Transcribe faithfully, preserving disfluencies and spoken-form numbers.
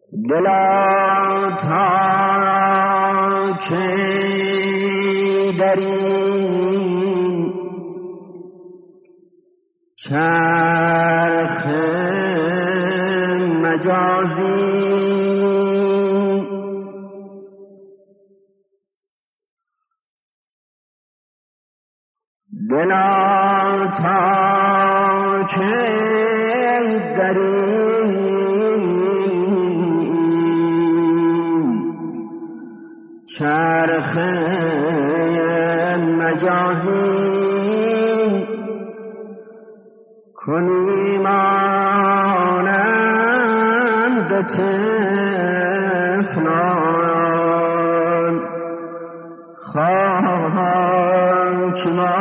دلا تا که در این چرخ مجازی دلا تا که در چرخ مجازی کنی مانند طفلان خاک ما